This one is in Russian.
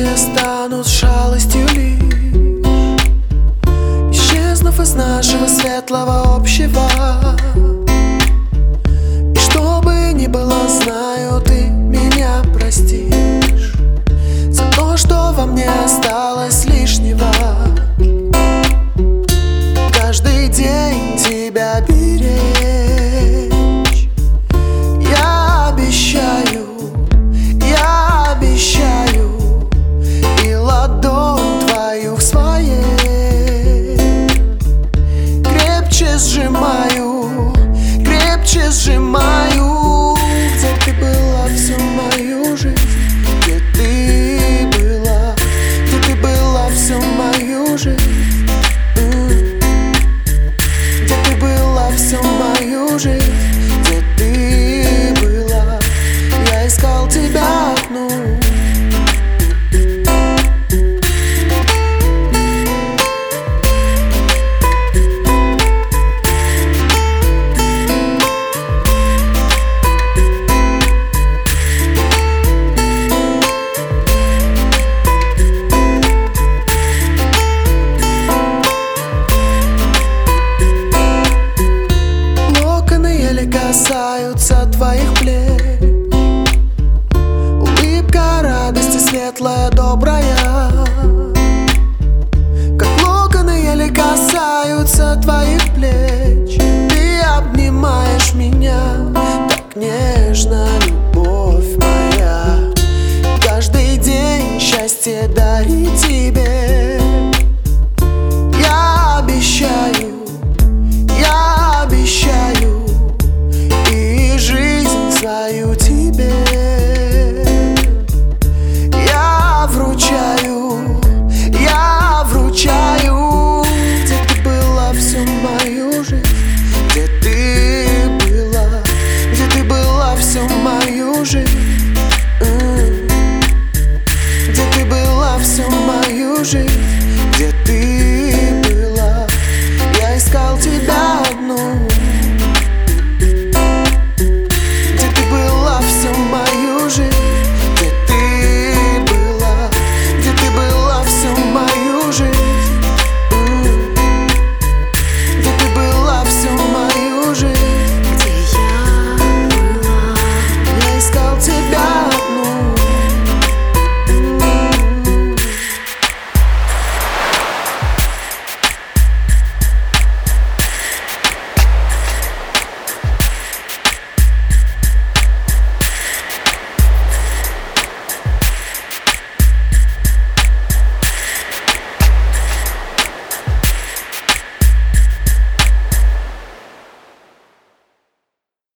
тебе станут шалостью лишь, исчезнув из нашего светлого общего. И что бы ни было, знаю, ты меня простишь за то, что во мне осталось лишнего. Каждый день тебя беречь я обещаю, и ладонь твою в своей крепче сжимаю, крепче сжимаю. Где ты была всю мою жизнь? Где ты была? Где ты была всю мою жизнь? Где ты была всю мою жизнь? Где ты была? Я искал тебя одну. Касаются твоих плеч, улыбка радости светлая, добрая. Как локоны еле касаются твоих плеч, ты обнимаешь меня так нежно, любовь моя. Каждый день счастье дарит тебе. Я обещаю, свою тебе я вручаю. Где ты была всю мою жизнь? Где ты была? Где ты была всю мою жизнь? Где ты была всю мою жизнь?